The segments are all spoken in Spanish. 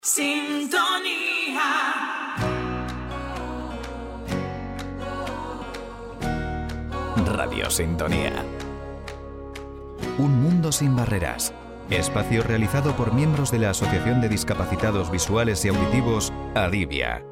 Sintonía. Radio Sintonía. Un mundo sin barreras. Espacio realizado por miembros de la Asociación de Discapacitados Visuales y Auditivos, ADIVIA.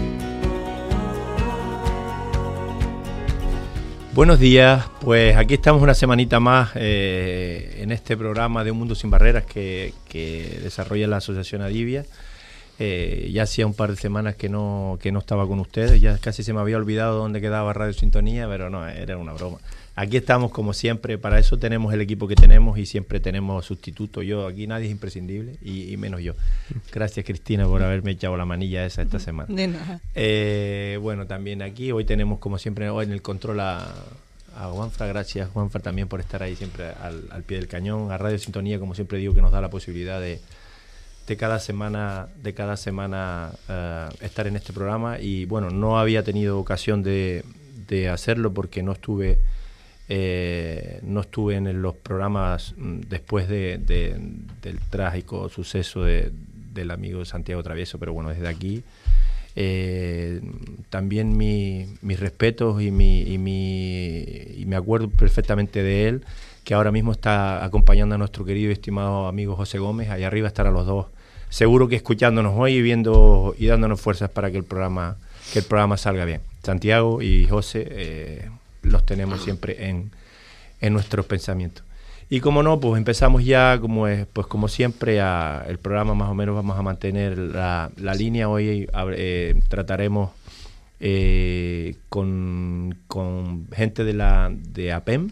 Buenos días, pues aquí estamos una semanita más en este programa de Un Mundo Sin Barreras que desarrolla la Asociación ADIVIA. Ya hacía un par de semanas que no estaba con ustedes, ya casi se me había olvidado dónde quedaba Radio Sintonía, pero no, era una broma. Aquí estamos como siempre, para eso tenemos el equipo que tenemos y siempre tenemos sustitutos. Aquí nadie es imprescindible y menos yo. Gracias, Cristina, por haberme echado la manilla esta semana. De nada. Bueno, también aquí, hoy tenemos como siempre hoy en el control a Juanfra. Gracias, Juanfra, también por estar ahí siempre al pie del cañón. A Radio Sintonía, como siempre digo, que nos da la posibilidad de cada semana estar en este programa. Y bueno, no había tenido ocasión de hacerlo porque no estuve en los programas después del trágico suceso del amigo Santiago Travieso, pero bueno, desde aquí también mis respetos y me acuerdo perfectamente de él, que ahora mismo está acompañando a nuestro querido y estimado amigo José Gómez. Allá arriba estarán los dos, seguro que escuchándonos hoy y viendo y dándonos fuerzas para que el programa salga bien. Santiago y José los tenemos siempre en nuestros pensamientos. Y como no, pues empezamos ya, como siempre, el programa más o menos vamos a mantener la línea. Hoy trataremos con gente de APEM,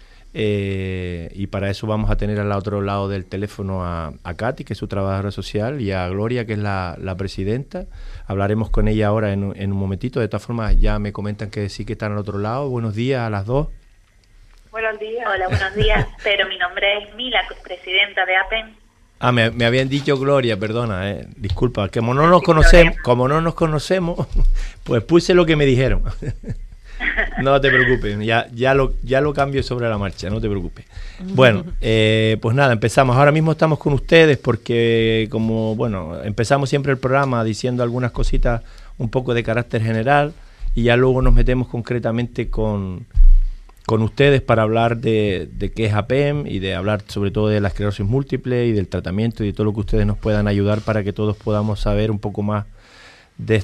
y para eso vamos a tener al otro lado del teléfono a Katy, que es su trabajadora social, y a Gloria, que es la presidenta. Hablaremos con ella ahora en un momentito. De todas formas, ya me comentan que sí que están al otro lado. Buenos días a las dos. Buenos días. Hola, buenos días. Pero mi nombre es Mila, presidenta de APEM. Ah, me habían dicho Gloria, perdona, disculpa. Como no nos conocemos, pues puse lo que me dijeron. No te preocupes, ya lo cambio sobre la marcha, no te preocupes. Bueno, pues nada, empezamos. Ahora mismo estamos con ustedes porque empezamos siempre el programa diciendo algunas cositas un poco de carácter general y ya luego nos metemos concretamente con ustedes para hablar de qué es APEM y de hablar sobre todo de la esclerosis múltiple y del tratamiento y de todo lo que ustedes nos puedan ayudar para que todos podamos saber un poco más de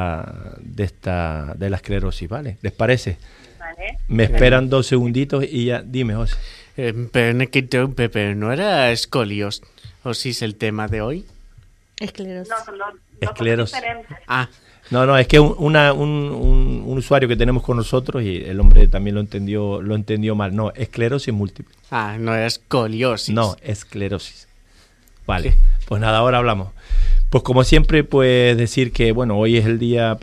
la esclerosis, ¿vale? ¿Les parece? Vale. Me esperan 2 segunditos y ya, dime, José. Pero no era escoliosis el tema de hoy. Esclerosis. No, Esclerosis. Ah, No, es que un usuario que tenemos con nosotros y el hombre también lo entendió mal. No, esclerosis múltiple. no era escoliosis. No, esclerosis. Vale, pues nada, ahora hablamos. Pues como siempre, pues decir que, hoy es el día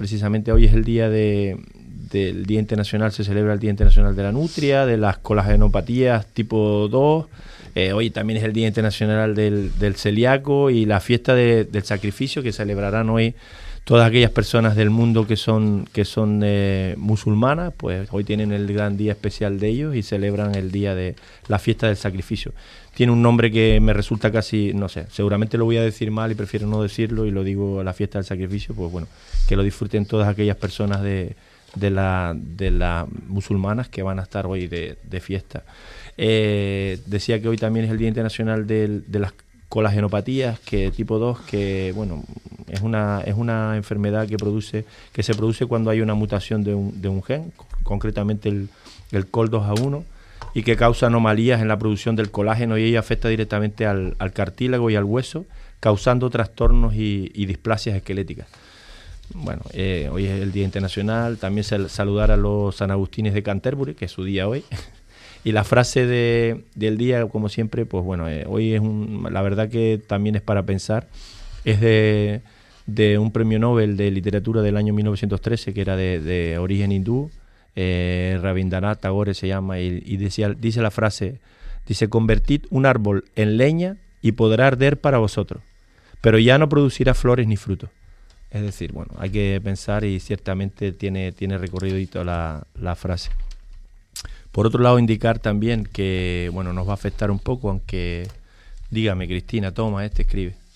del Día Internacional, se celebra el Día Internacional de la Nutria, de las colagenopatías tipo 2. Hoy también es el Día Internacional del Celíaco y la fiesta del sacrificio que celebrarán hoy todas aquellas personas del mundo que son musulmanas. Pues hoy tienen el gran día especial de ellos y celebran el día de la fiesta del sacrificio. Tiene un nombre que me resulta casi, no sé, seguramente lo voy a decir mal y prefiero no decirlo y lo digo la fiesta del sacrificio, pues que lo disfruten todas aquellas personas de las musulmanas que van a estar hoy de fiesta. Decía que hoy también es el Día Internacional de las colagenopatías que tipo 2, que es una enfermedad que se produce cuando hay una mutación de un gen, concretamente el COL2A1, y que causa anomalías en la producción del colágeno y ella afecta directamente al cartílago y al hueso, causando trastornos y displasias esqueléticas. Hoy es el Día Internacional. También saludar a los San Agustines de Canterbury, que es su día hoy. Y la frase del día, como siempre, pues hoy es la verdad que también es para pensar. Es de un premio Nobel de literatura del año 1913, que era de origen hindú. Rabindranath Tagore se llama, y dice la frase, convertid un árbol en leña y podrá arder para vosotros, pero ya no producirá flores ni frutos. Es decir, hay que pensar y ciertamente tiene recorrido la frase. Por otro lado, indicar también que nos va a afectar un poco, aunque dígame, Cristina, toma, escribe.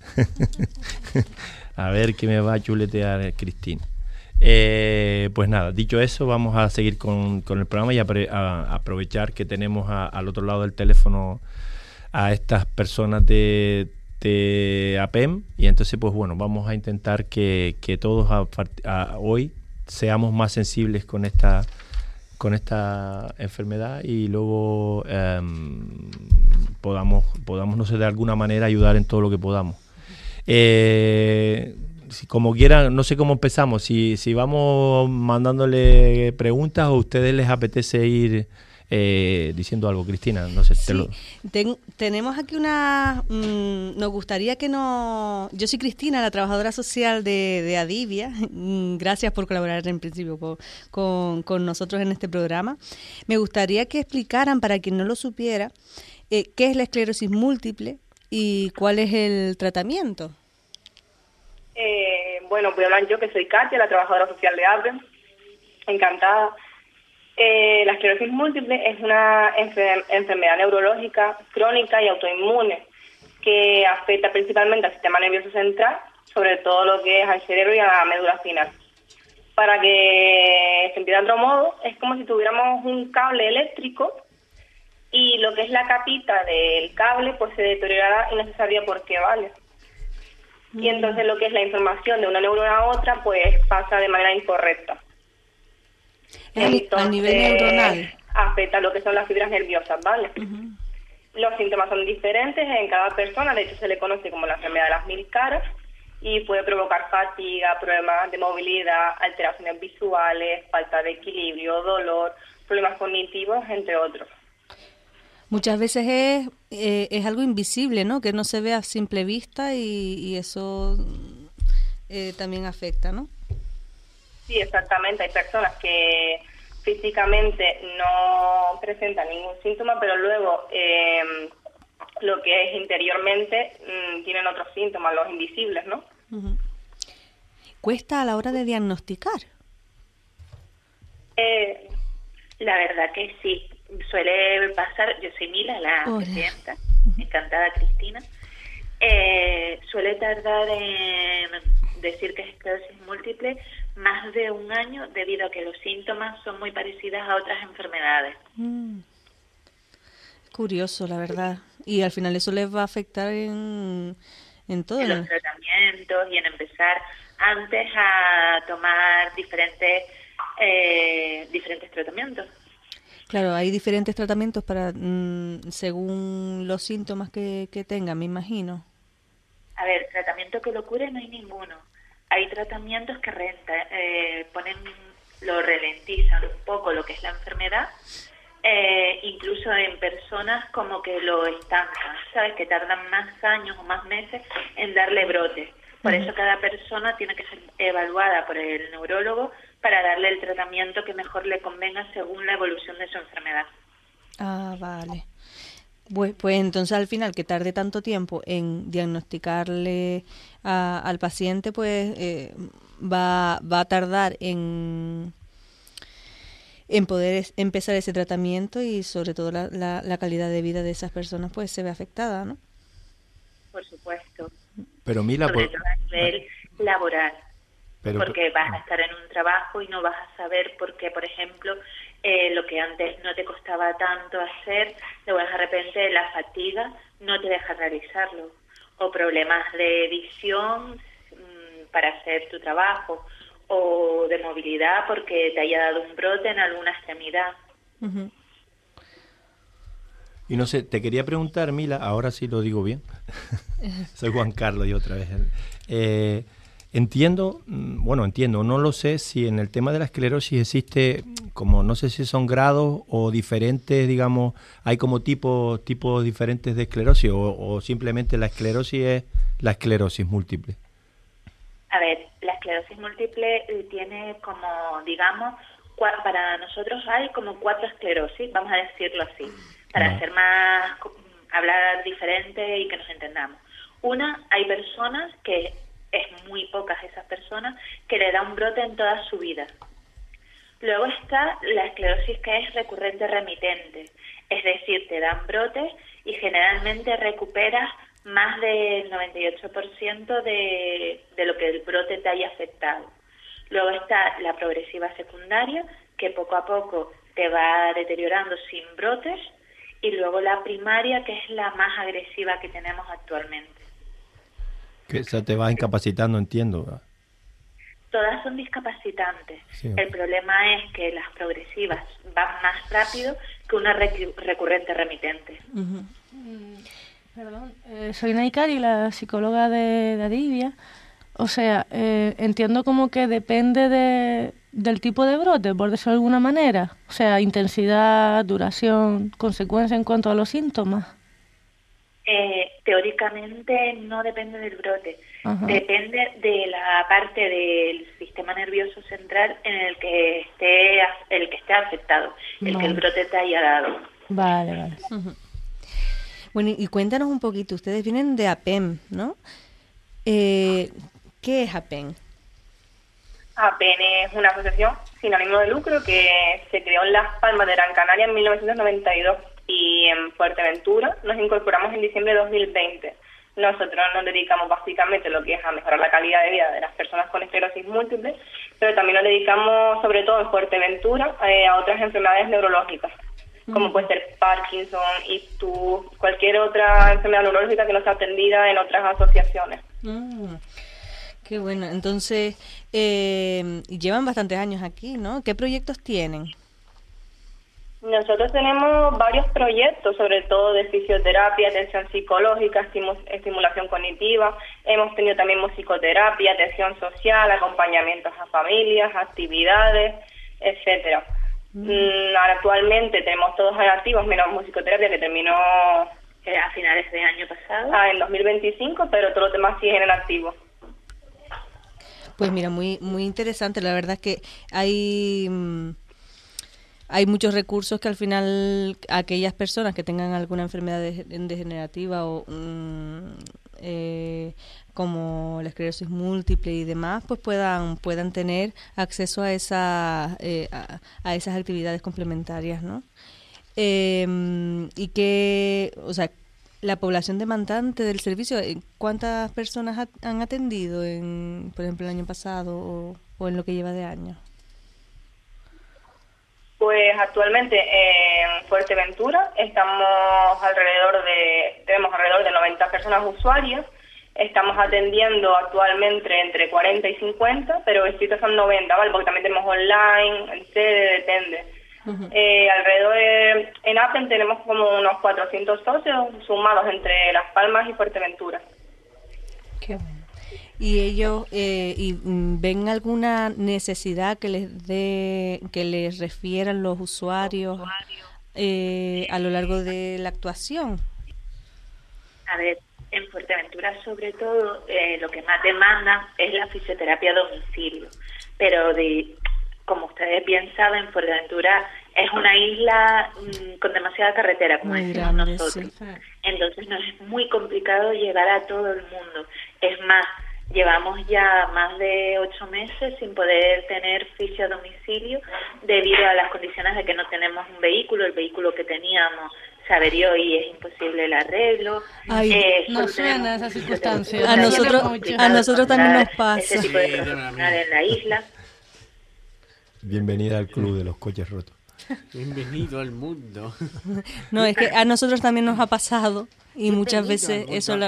A ver qué me va a chuletear Cristina. Pues nada, dicho eso, vamos a seguir con el programa y a aprovechar que tenemos al otro lado del teléfono a estas personas de APEM, y entonces pues bueno, vamos a intentar que todos hoy seamos más sensibles con esta enfermedad y luego podamos, no sé, de alguna manera ayudar en todo lo que podamos. Como quieran, no sé cómo empezamos, si vamos mandándole preguntas o a ustedes les apetece ir diciendo algo. Cristina, no sé. Sí, tenemos aquí nos gustaría que yo soy Cristina, la trabajadora social de Adivia. Gracias por colaborar en principio con nosotros en este programa. Me gustaría que explicaran, para quien no lo supiera, qué es la esclerosis múltiple y cuál es el tratamiento. Bueno, voy a hablar yo, que soy Katia, la trabajadora social de APEM. Encantada. La esclerosis múltiple es una enfermedad neurológica crónica y autoinmune que afecta principalmente al sistema nervioso central, sobre todo lo que es al cerebro y a la médula espinal. Para que se entienda de otro modo, es como si tuviéramos un cable eléctrico y lo que es la capita del cable pues se deteriora innecesaria porque vale. Y entonces lo que es la información de una neurona a otra pues pasa de manera incorrecta. Entonces, a nivel neuronal afecta lo que son las fibras nerviosas, ¿vale? Los síntomas son diferentes en cada persona, de hecho se le conoce como la enfermedad de las 1000 caras y puede provocar fatiga, problemas de movilidad, alteraciones visuales, falta de equilibrio, dolor, problemas cognitivos, entre otros. Muchas veces es algo invisible, ¿no? Que no se ve a simple vista y eso también afecta, ¿no? Sí, exactamente. Hay personas que físicamente no presentan ningún síntoma, pero luego lo que es interiormente tienen otros síntomas, los invisibles, ¿no? Uh-huh. ¿Cuesta a la hora de diagnosticar? La verdad que sí. Suele pasar, yo soy Mila, la presidenta, encantada Cristina. Suele tardar en decir que es esclerosis múltiple más de un año debido a que los síntomas son muy parecidos a otras enfermedades. Curioso, la verdad. Y al final eso les va a afectar en todo. En los tratamientos y en empezar antes a tomar diferentes tratamientos. Claro, hay diferentes tratamientos para según los síntomas que tengan, me imagino. A ver, tratamiento que lo cure no hay ninguno. Hay tratamientos que lo ralentizan un poco lo que es la enfermedad, incluso en personas como que lo estancan, ¿sabes? Que tardan más años o más meses en darle brotes. Por eso cada persona tiene que ser evaluada por el neurólogo para darle el tratamiento que mejor le convenga según la evolución de su enfermedad. Ah, vale. Pues entonces al final, que tarde tanto tiempo en diagnosticarle al paciente, pues va a tardar en poder empezar ese tratamiento y sobre todo la calidad de vida de esas personas pues se ve afectada, ¿no? Por supuesto. Pero Mila, sobre todo a nivel laboral. Porque vas a estar en un trabajo y no vas a saber por qué, por ejemplo, lo que antes no te costaba tanto hacer, luego de repente la fatiga no te deja realizarlo, o problemas de visión para hacer tu trabajo, o de movilidad porque te haya dado un brote en alguna extremidad. Uh-huh. Y no sé, te quería preguntar, Mila, ahora sí lo digo bien, soy Juan Carlos y otra vez. Entiendo, no lo sé si en el tema de la esclerosis existe, como no sé si son grados o diferentes, digamos, hay como tipos diferentes de esclerosis o simplemente la esclerosis es la esclerosis múltiple. A ver, la esclerosis múltiple tiene como, digamos, para nosotros hay como 4 esclerosis, vamos a decirlo así, para hacer más, hablar diferente y que nos entendamos. Una, hay personas que es muy pocas esas personas que le da un brote en toda su vida. Luego está la esclerosis que es recurrente remitente, es decir, te dan brotes y generalmente recuperas más del 98% de lo que el brote te haya afectado. Luego está la progresiva secundaria, que poco a poco te va deteriorando sin brotes, y luego la primaria, que es la más agresiva que tenemos actualmente. Que esa te va incapacitando, entiendo, ¿verdad? Todas son discapacitantes. Sí. El problema es que las progresivas van más rápido que una recurrente remitente. Perdón, soy Naikari, la psicóloga de Adivia. O sea, entiendo como que depende del tipo de brote, por decirlo de alguna manera. O sea, intensidad, duración, consecuencia en cuanto a los síntomas. Teóricamente no depende del brote. Ajá. Depende de la parte del sistema nervioso central en el que esté afectado, el que el brote te haya dado. Vale. Bueno, y cuéntanos un poquito, ustedes vienen de APEM, ¿no? ¿Qué es APEM? APEN es una asociación sin ánimo de lucro que se creó en Las Palmas de Gran Canaria en 1992 y en Fuerteventura nos incorporamos en diciembre de 2020. Nosotros nos dedicamos básicamente a lo que es a mejorar la calidad de vida de las personas con esclerosis múltiple, pero también nos dedicamos sobre todo en Fuerteventura a otras enfermedades neurológicas, como puede ser Parkinson, ictus, cualquier otra enfermedad neurológica que no sea atendida en otras asociaciones. Qué bueno. Entonces, llevan bastantes años aquí, ¿no? ¿Qué proyectos tienen? Nosotros tenemos varios proyectos, sobre todo de fisioterapia, atención psicológica, estimulación cognitiva. Hemos tenido también musicoterapia, atención social, acompañamientos a familias, actividades, etcétera. Actualmente tenemos todos activos, menos musicoterapia que terminó A finales de año pasado. en 2025, pero todos los demás siguen en activo. Pues mira, muy interesante. La verdad es que hay muchos recursos que al final aquellas personas que tengan alguna enfermedad degenerativa o como la esclerosis múltiple y demás, pues puedan tener acceso a esas actividades complementarias, ¿no? Y que, o sea, la población demandante del servicio, ¿cuántas personas han atendido por ejemplo, el año pasado o en lo que lleva de año? Pues actualmente en Fuerteventura tenemos alrededor de 90 personas usuarias. Estamos atendiendo actualmente entre 40 y 50, pero escritos son 90, ¿vale? Porque también tenemos online, en sede, depende. En APEN tenemos como unos 400 socios sumados entre Las Palmas y Fuerteventura. Qué bueno. ¿Y ellos ven alguna necesidad que les refieran los usuarios a lo largo de la actuación? A ver, en Fuerteventura sobre todo lo que más demanda es la fisioterapia a domicilio, pero como ustedes bien saben, Fuerteventura es una isla con demasiada carretera, como muy decimos grande, nosotros. sí. Entonces nos es muy complicado llegar a todo el mundo. Es más, llevamos ya más de 8 meses sin poder tener fisio a domicilio debido a las condiciones de que no tenemos un vehículo. El vehículo que teníamos se averió y es imposible el arreglo. No suena esa circunstancia. A nosotros también nos pasa. Ese tipo de profesional en la isla. Bienvenida al club de los coches rotos. Bienvenido al mundo. No, es que a nosotros también nos ha pasado y muchas veces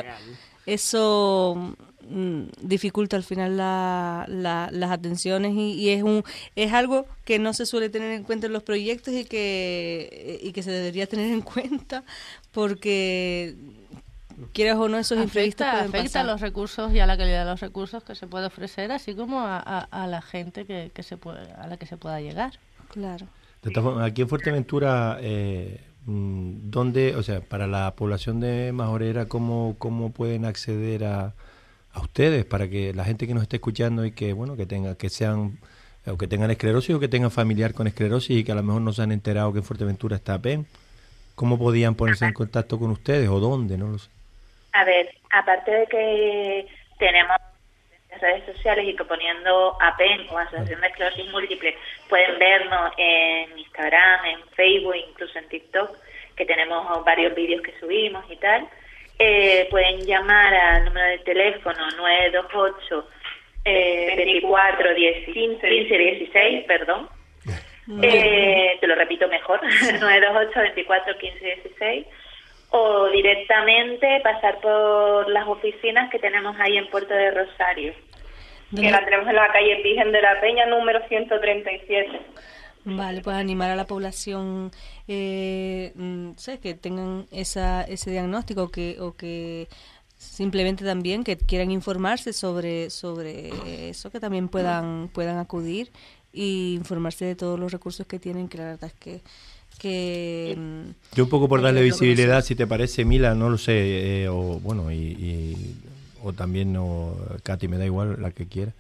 eso dificulta al final las atenciones y es algo que no se suele tener en cuenta en los proyectos y que se debería tener en cuenta porque quieras o no esos imprevistos pueden afecta pasar. a los recursos y a la calidad de los recursos que se puede ofrecer, así como a la gente a la que se pueda llegar. Claro. De todas formas, aquí en Fuerteventura, ¿dónde, o sea, para la población de Majorera, cómo pueden acceder a ustedes para que la gente que nos esté escuchando y que tengan esclerosis o que tengan familiar con esclerosis y que a lo mejor no se han enterado que en Fuerteventura está APEM, cómo podían ponerse en contacto con ustedes o dónde? No lo sé. A ver, aparte de que tenemos redes sociales y que poniendo APEN o Asociación de Esclerosis Múltiple pueden vernos en Instagram, en Facebook, incluso en TikTok, que tenemos varios vídeos que subimos y tal. pueden llamar al número de teléfono 928 24 15 16, perdón. Te lo repito mejor, 928 24 15 16, o directamente pasar por las oficinas que tenemos ahí en Puerto de Rosario. Que la tenemos en la calle Virgen de la Peña, número 137. Vale, pues animar a la población, sé, que tengan ese diagnóstico o que simplemente también que quieran informarse sobre eso, que también puedan acudir y informarse de todos los recursos que tienen, que la verdad es que yo un poco por darle visibilidad, si te parece, Mila, no lo sé, o bueno, o también, Katy, me da igual, la que quiera.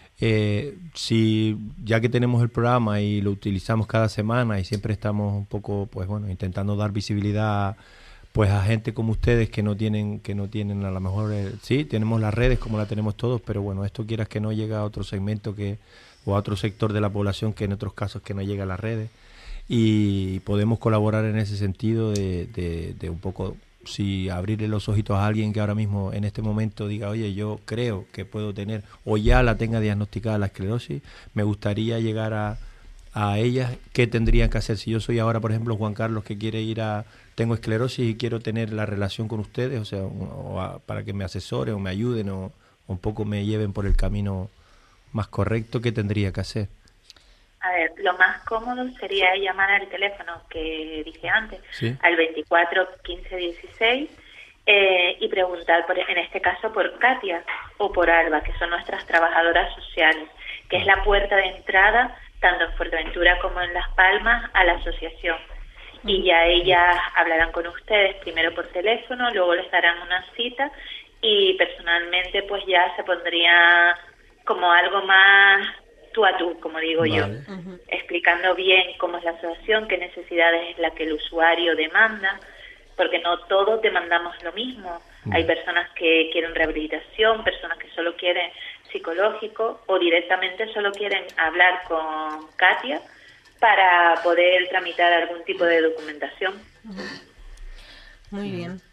Si ya que tenemos el programa y lo utilizamos cada semana y siempre estamos un poco, pues bueno, intentando dar visibilidad pues a gente como ustedes que no tienen a lo mejor, sí, tenemos las redes como la tenemos todos, pero bueno, esto quieras que no llega a otro segmento o a otro sector de la población que en otros casos que no llega a las redes, y podemos colaborar en ese sentido de un poco, si abrirle los ojitos a alguien que ahora mismo en este momento diga, oye, yo creo que puedo tener o ya la tenga diagnosticada la esclerosis, me gustaría llegar a ellas, ¿qué tendrían que hacer? Si yo soy ahora, por ejemplo, Juan Carlos, que quiere tengo esclerosis y quiero tener la relación con ustedes, o sea, para que me asesoren o me ayuden o un poco me lleven por el camino más correcto, ¿qué tendría que hacer? A ver, lo más cómodo sería llamar al teléfono que dije antes, ¿sí? Al 24 15 16, y preguntar, en este caso, por Katia o por Alba, que son nuestras trabajadoras sociales, que es la puerta de entrada, tanto en Fuerteventura como en Las Palmas, a la asociación. Y ya ellas hablarán con ustedes, primero por teléfono, luego les darán una cita y personalmente pues ya se pondría como algo más tú a tú, como digo yo, explicando bien cómo es la asociación, qué necesidades es la que el usuario demanda, porque no todos demandamos lo mismo. Hay personas que quieren rehabilitación, personas que solo quieren psicológico o directamente solo quieren hablar con Katia para poder tramitar algún tipo de documentación. Muy bien.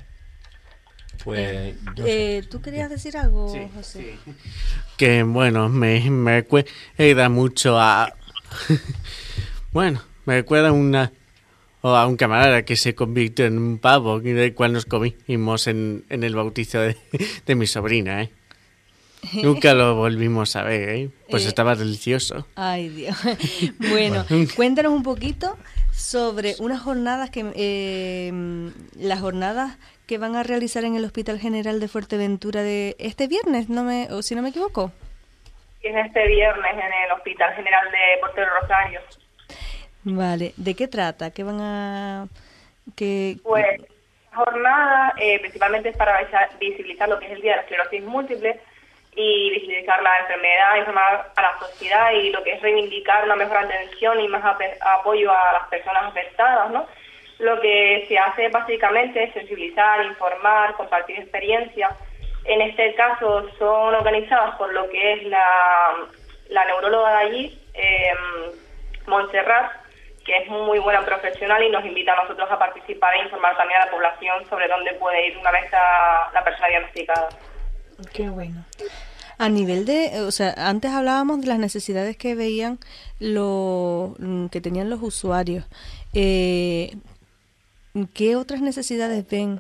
Pues ¿tú querías decir algo, sí, José? Sí. Que bueno, me cuesta mucho a bueno, me recuerda a un camarada que se convirtió en un pavo, del cual nos comimos en el bautizo de mi sobrina, Nunca lo volvimos a ver, pues estaba delicioso. Ay, Dios. Bueno, cuéntanos un poquito sobre unas jornadas las jornadas que van a realizar en el Hospital General de Fuerteventura de este viernes, o si no me equivoco. Es este viernes en el Hospital General de Puerto de Rosario. Vale, ¿de qué trata? ¿Qué van a...? Pues, la jornada principalmente es para visibilizar lo que es el Día de la Esclerosis Múltiple y visibilizar la enfermedad, informar a la sociedad y lo que es reivindicar una mejor atención y más apoyo a las personas afectadas, ¿no? Lo que se hace básicamente es sensibilizar, informar, compartir experiencias. En este caso son organizadas por lo que es la neuróloga de allí, Montserrat, que es muy buena profesional y nos invita a nosotros a participar e informar también a la población sobre dónde puede ir una vez la persona diagnosticada. Qué bueno. A nivel antes hablábamos de las necesidades que veían que tenían los usuarios. ¿Qué otras necesidades ven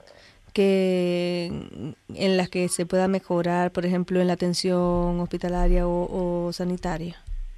en las que se pueda mejorar, por ejemplo, en la atención hospitalaria o sanitaria?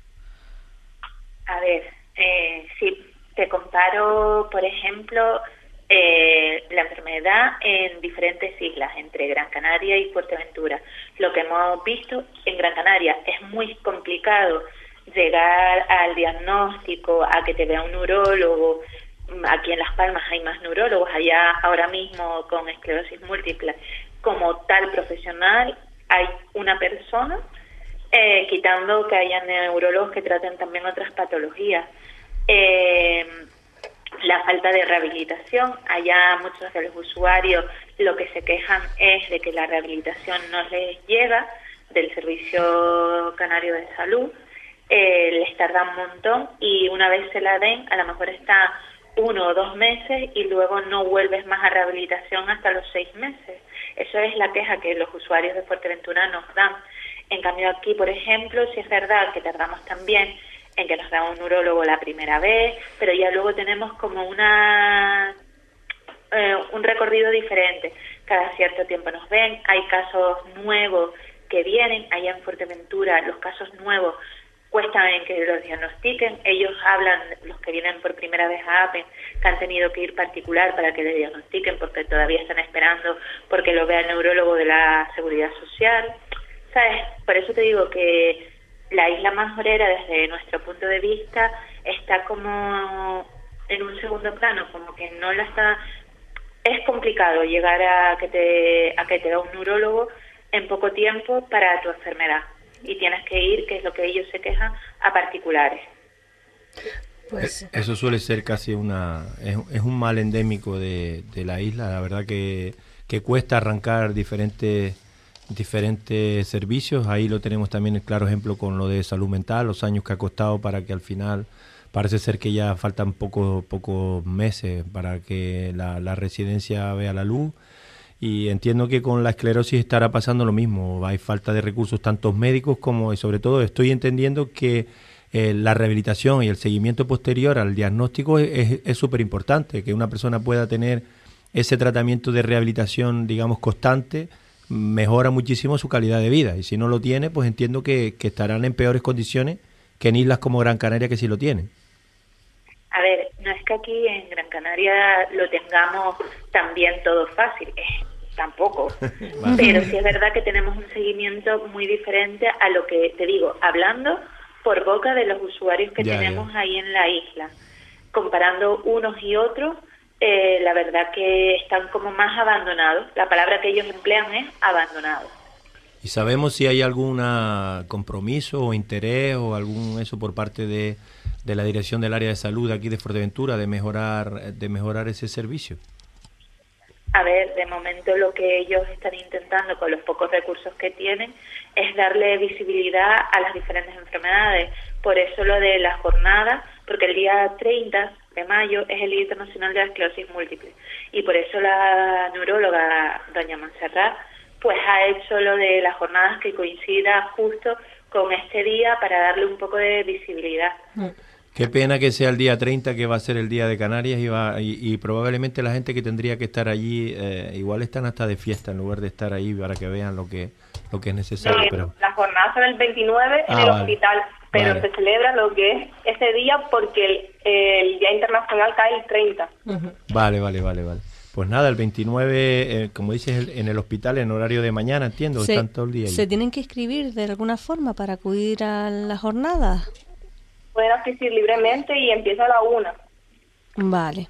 A ver, si te comparo, por ejemplo, la enfermedad en diferentes islas, entre Gran Canaria y Fuerteventura. Lo que hemos visto en Gran Canaria es muy complicado llegar al diagnóstico, a que te vea un neurólogo. Aquí en Las Palmas hay más neurólogos, allá ahora mismo con esclerosis múltiple como tal profesional hay una persona, quitando que haya neurólogos que traten también otras patologías. La falta de rehabilitación, allá muchos de los usuarios lo que se quejan es de que la rehabilitación no les llega del Servicio Canario de Salud, les tarda un montón y una vez se la den a lo mejor está 1 o 2 meses y luego no vuelves más a rehabilitación hasta los 6 meses. Eso es la queja que los usuarios de Fuerteventura nos dan. En cambio aquí, por ejemplo, sí es verdad que tardamos también en que nos da un neurólogo la primera vez, pero ya luego tenemos como un recorrido diferente. Cada cierto tiempo nos ven, hay casos nuevos que vienen. Allá en Fuerteventura los casos nuevos cuestan en que los diagnostiquen. Ellos hablan, los que vienen por primera vez a APEN, que han tenido que ir particular para que les diagnostiquen porque todavía están esperando porque lo vea el neurólogo de la Seguridad Social. ¿Sabes? Por eso te digo que la isla Majorera, desde nuestro punto de vista, está como en un segundo plano, como que no la está... Es complicado llegar a que te da un neurólogo en poco tiempo para tu enfermedad. Y tienes que ir, que es lo que ellos se quejan, a particulares. Pues eso suele ser casi es un mal endémico de la isla. La verdad que cuesta arrancar diferentes servicios. Ahí lo tenemos también el claro ejemplo con lo de salud mental, los años que ha costado para que al final parece ser que ya faltan pocos meses para que la residencia vea la luz. Y entiendo que con la esclerosis estará pasando lo mismo. Hay falta de recursos tanto médicos como, y sobre todo, estoy entendiendo que la rehabilitación y el seguimiento posterior al diagnóstico es súper importante, que una persona pueda tener ese tratamiento de rehabilitación, digamos, constante, mejora muchísimo su calidad de vida. Y si no lo tiene, pues entiendo que estarán en peores condiciones que en islas como Gran Canaria, que sí lo tienen. A ver, no es que aquí en Gran Canaria lo tengamos también todo fácil, tampoco. Vale. Pero sí es verdad que tenemos un seguimiento muy diferente a lo que te digo, hablando por boca de los usuarios que tenemos ahí en la isla. Comparando unos y otros, la verdad que están como más abandonados. La palabra que ellos emplean es abandonados. ¿Y sabemos si hay algún compromiso o interés o algún eso por parte de la Dirección del Área de Salud aquí de Fuerteventura de mejorar ese servicio? A ver, de momento lo que ellos están intentando con los pocos recursos que tienen es darle visibilidad a las diferentes enfermedades. Por eso lo de la jornada, porque el día 30 de mayo es el Día Internacional de la Esclerosis Múltiple. Y por eso la neuróloga doña Montserrat pues ha hecho lo de las jornadas que coincida justo con este día para darle un poco de visibilidad. Qué pena que sea el día 30, que va a ser el Día de Canarias, y probablemente la gente que tendría que estar allí, igual están hasta de fiesta en lugar de estar ahí para que vean lo que es necesario. Sí, pero las jornadas son el 29 en el hospital, pero se celebra lo que es ese día porque el Día Internacional cae el 30. Vale. Pues nada, el 29, como dices, en el hospital en horario de mañana, entiendo, están todo el día ahí. ¿Se tienen que inscribir de alguna forma para acudir a la jornada? Pueden asistir libremente y empieza a la 1. Vale.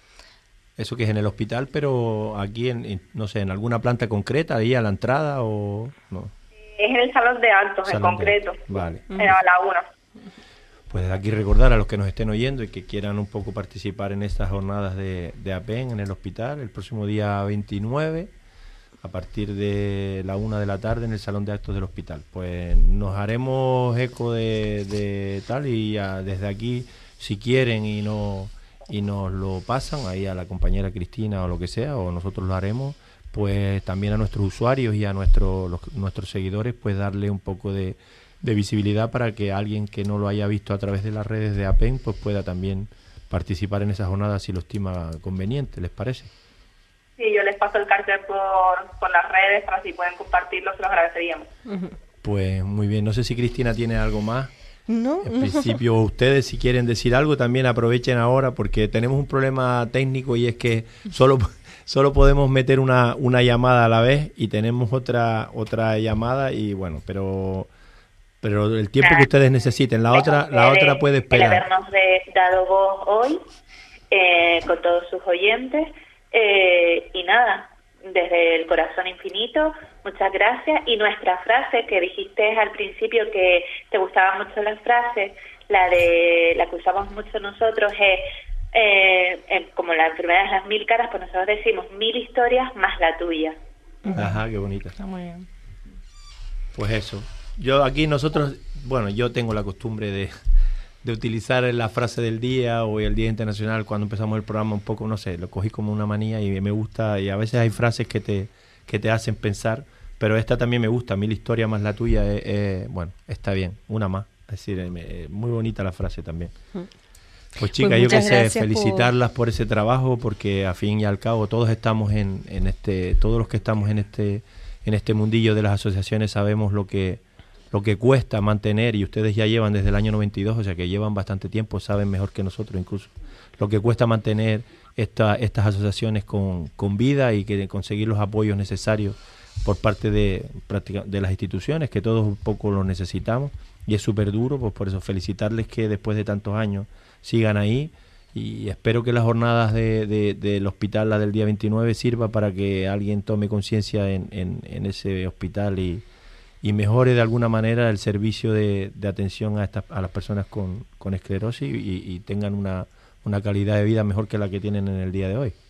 Eso que es en el hospital, pero aquí, no sé, en alguna planta concreta, ahí a la entrada o no. Es en el salón de actos, en concreto. Vale. A la 1. Pues aquí recordar a los que nos estén oyendo y que quieran un poco participar en estas jornadas de APEN en el hospital, el próximo día 29, a partir de la 1 de la tarde en el salón de actos del hospital. Pues nos haremos eco de tal y desde aquí, si quieren y nos lo pasan ahí a la compañera Cristina o lo que sea, o nosotros lo haremos, pues también a nuestros usuarios y a nuestros seguidores, pues darle un poco de visibilidad para que alguien que no lo haya visto a través de las redes de APEN pues pueda también participar en esa jornada si lo estima conveniente, ¿les parece? Sí, yo les paso el cartel por las redes para si pueden compartirlo, se los agradeceríamos. Pues muy bien, no sé si Cristina tiene algo más. No. En principio ustedes si quieren decir algo también aprovechen ahora porque tenemos un problema técnico y es que solo podemos meter una llamada a la vez y tenemos otra llamada y bueno, pero el tiempo que ustedes necesiten, la otra puede esperar. El habernos dado voz hoy con todos sus oyentes y nada, desde el corazón infinito, muchas gracias. Y nuestra frase que dijiste al principio que te gustaba mucho la frase, la que usamos mucho nosotros es como la enfermedad de las 1000 caras, pues nosotros decimos 1000 historias más la tuya. Ajá, qué bonita. Está muy bien. Pues eso. Yo tengo la costumbre utilizar la frase del día o el Día Internacional cuando empezamos el programa un poco, no sé, lo cogí como una manía y me gusta, y a veces hay frases que te hacen pensar, pero esta también me gusta, a mí la historia más la tuya, bueno, está bien, una más, es decir, muy bonita la frase también. Pues chicas, Pues yo que sé, gracias felicitarlas por ese trabajo, porque a fin y al cabo todos estamos todos los que estamos en este mundillo de las asociaciones sabemos lo que cuesta mantener, y ustedes ya llevan desde el año 92, o sea que llevan bastante tiempo, saben mejor que nosotros incluso, lo que cuesta mantener estas asociaciones con vida y que conseguir los apoyos necesarios por parte de las instituciones, que todos un poco lo necesitamos, y es súper duro, pues por eso felicitarles que después de tantos años sigan ahí, y espero que las jornadas del hospital, la del día 29, sirva para que alguien tome conciencia en ese hospital y mejore de alguna manera el servicio de atención a las personas con esclerosis y tengan una calidad de vida mejor que la que tienen en el día de hoy.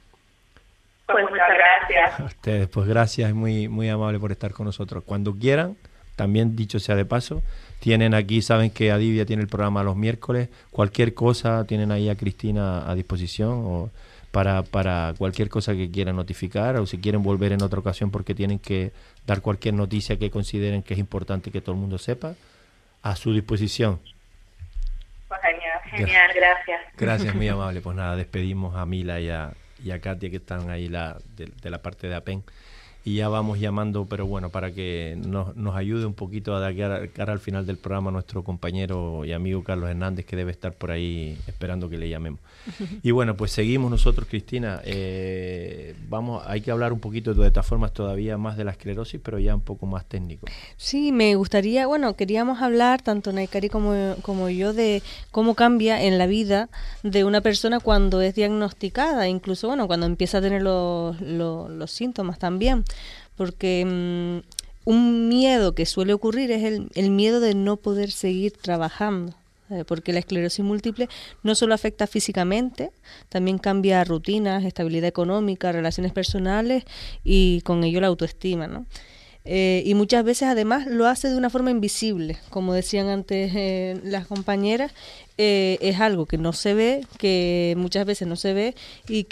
Pues muchas gracias. A ustedes, pues gracias, muy, muy amable por estar con nosotros. Cuando quieran, también dicho sea de paso, tienen aquí, saben que Adivia tiene el programa los miércoles, cualquier cosa, tienen ahí a Cristina a disposición o para cualquier cosa que quieran notificar, o si quieren volver en otra ocasión porque tienen que dar cualquier noticia que consideren que es importante que todo el mundo sepa, a su disposición. Pues genial, gracias. Gracias, muy amable. Pues nada, despedimos a Mila y a Katia, que están ahí de la parte de APEN, y ya vamos llamando, pero bueno, para que nos ayude un poquito a dar cara al final del programa nuestro compañero y amigo Carlos Hernández, que debe estar por ahí esperando que le llamemos. Y bueno, pues seguimos nosotros, Cristina. Hay que hablar un poquito de todas formas todavía más de la esclerosis, pero ya un poco más técnico. Sí, me gustaría, queríamos hablar, tanto Naikari como yo, de cómo cambia en la vida de una persona cuando es diagnosticada, incluso, cuando empieza a tener los síntomas también, porque un miedo que suele ocurrir es el miedo de no poder seguir trabajando. Porque la esclerosis múltiple no solo afecta físicamente, también cambia rutinas, estabilidad económica, relaciones personales y con ello la autoestima, ¿no? Y muchas veces además lo hace de una forma invisible, como decían antes las compañeras, es algo que no se ve, que muchas veces no se ve y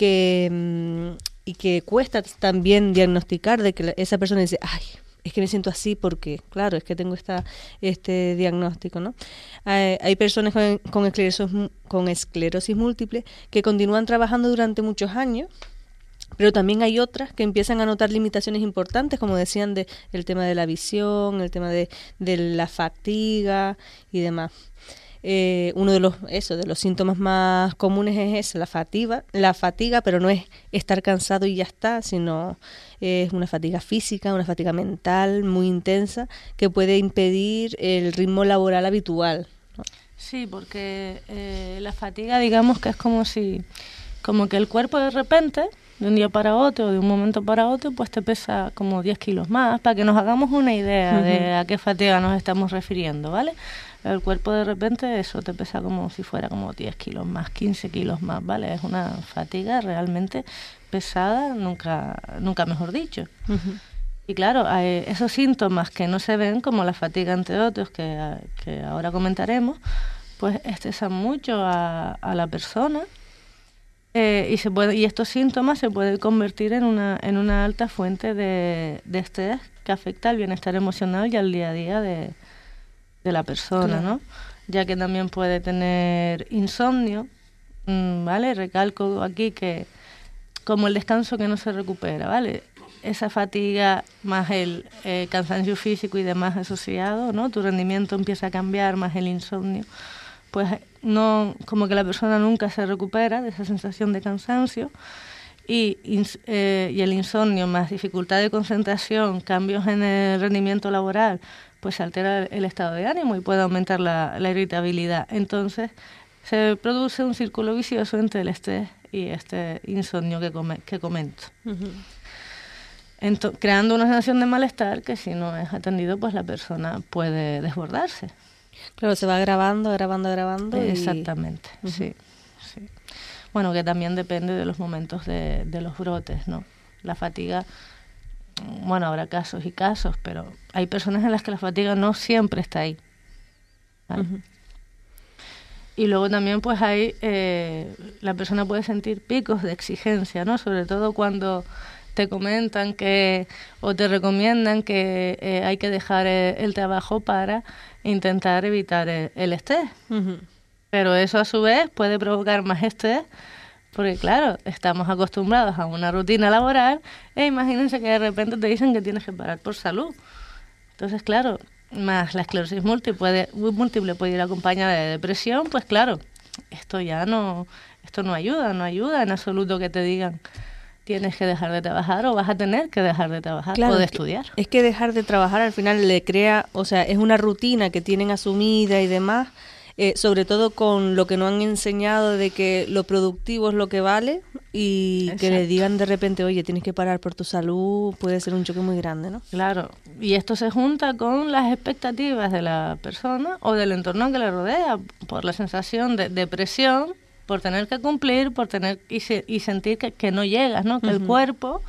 que cuesta también diagnosticar, de que esa persona dice, ay, es que me siento así porque, claro, es que tengo este diagnóstico, ¿no? Hay personas con esclerosis múltiple que continúan trabajando durante muchos años, pero también hay otras que empiezan a notar limitaciones importantes, como decían, el tema de la visión, el tema de la fatiga y demás. Uno de los síntomas más comunes es la fatiga, pero no es estar cansado y ya está, sino es una fatiga física, una fatiga mental muy intensa que puede impedir el ritmo laboral habitual, ¿no? Sí, porque la fatiga, digamos que es como que el cuerpo de repente, de un día para otro, de un momento para otro, pues te pesa como 10 kilos más, para que nos hagamos una idea de a qué fatiga nos estamos refiriendo, ¿vale? El cuerpo de repente eso te pesa como si fuera como 10 kilos más, 15 kilos más, ¿vale? Es una fatiga realmente pesada, nunca mejor dicho. Y claro, hay esos síntomas que no se ven, como la fatiga entre otros, que ahora comentaremos, pues estresan mucho a la persona. Y estos síntomas se pueden convertir en una alta fuente de estrés que afecta al bienestar emocional y al día a día de la persona, claro, ¿no? Ya que también puede tener insomnio, ¿vale? Recalco aquí que como el descanso que no se recupera, ¿vale? Esa fatiga más el cansancio físico y demás asociado, ¿no? Tu rendimiento empieza a cambiar, más el insomnio, pues no, como que la persona nunca se recupera de esa sensación de cansancio, y el insomnio más dificultad de concentración, cambios en el rendimiento laboral, pues se altera el estado de ánimo y puede aumentar la irritabilidad. Entonces se produce un círculo vicioso entre el estrés y este insomnio que comento. Creando una sensación de malestar que, si no es atendido, pues la persona puede desbordarse. Claro, se va agravando. Exactamente, sí. Bueno, que también depende de los momentos de los brotes, ¿no? La fatiga, bueno, habrá casos y casos, pero hay personas en las que la fatiga no siempre está ahí, ¿vale? Y luego también pues hay, la persona puede sentir picos de exigencia, ¿no? Sobre todo cuando te comentan que o te recomiendan que hay que dejar el trabajo para intentar evitar el estrés. Ujú. Pero eso a su vez puede provocar más estrés porque, claro, estamos acostumbrados a una rutina laboral e imagínense que de repente te dicen que tienes que parar por salud. Entonces, claro, más la esclerosis múltiple puede ir acompañada de depresión, pues claro, esto no ayuda en absoluto que te digan tienes que dejar de trabajar o vas a tener que dejar de trabajar Claro, o de es que- estudiar. Es que dejar de trabajar al final le crea, o sea, es una rutina que tienen asumida y demás, sobre todo con lo que nos han enseñado de que lo productivo es lo que vale y que le Exacto. digan de repente, oye, tienes que parar por tu salud, puede ser un choque muy grande, ¿no? Claro, y esto se junta con las expectativas de la persona o del entorno que le rodea, por la sensación de presión, por tener que cumplir, por tener y sentir que no llegas, ¿no? Que el cuerpo